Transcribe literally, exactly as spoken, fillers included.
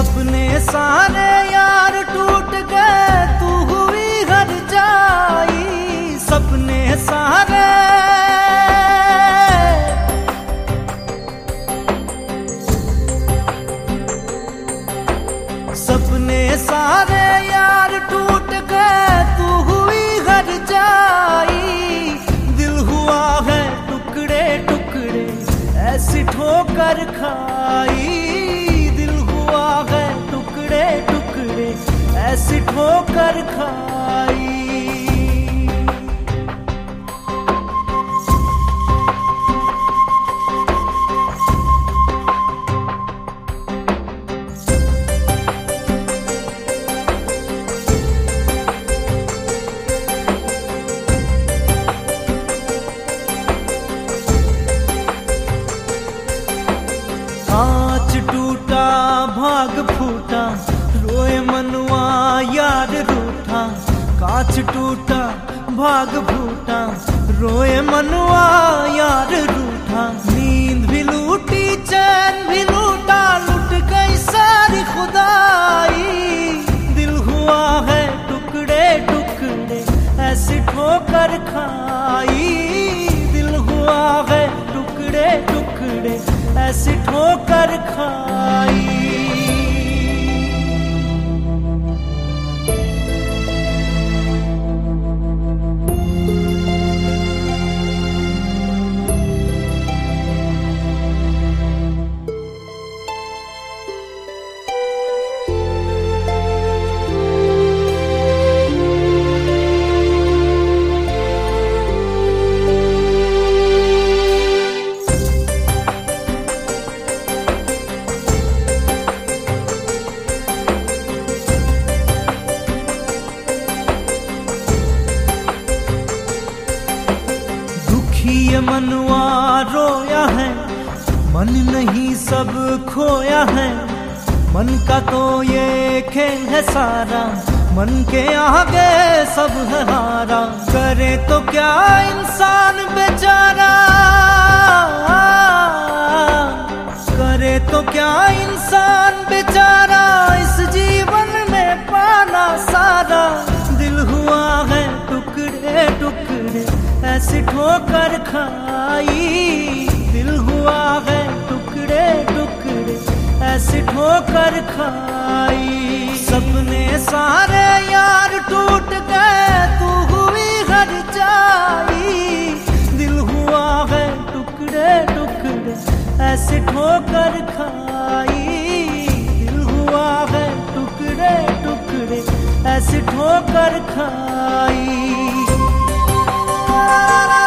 सपने सारे यार टूट गए, तू हुई हर जाई। सपने सारे सपने सारे यार टूट गए, तू हुई हर जाई। दिल हुआ है टुकड़े टुकड़े, ऐसी ठोकर खाई। दिल हुआ है टुकड़े टुकड़े, ऐसी ठोकर खाई। कांच टूटा भाग फूटा, रोए मनुआ यार रूठा। कांच टूटा भाग फूटा, रोए मनुआ यार रूठा। नींद भी लूटी चैन भी लूटा, लुट गई सारी खुदाई। दिल हुआ है टुकड़े टुकड़े, ऐसी ठोकर खाई। दिल हुआ है टुकड़े टुकड़े, ऐसी ठोकर खाई। ये मनुआ रोया है, मन नहीं सब खोया है। मन का तो ये खेल है सारा, मन के आगे सब है हारा। करे तो क्या इंसान बेचारा, करे तो क्या इंसान बेचारा। इस जीवन में पाना सारा, दिल हुआ है टुकड़े टुकड़े, ऐसी ठोकर खाई। दिल हुआ है टुकड़े टुकड़े, ऐसी ठोकर खाई। सपने सारे यार टूट गए, तू हुई हर जाई। दिल हुआ है टुकड़े टुकड़े, ऐसी ठोकर खाई। दिल हुआ है टुकड़े टुकड़े, ऐसी ठोकर खाई। La la la.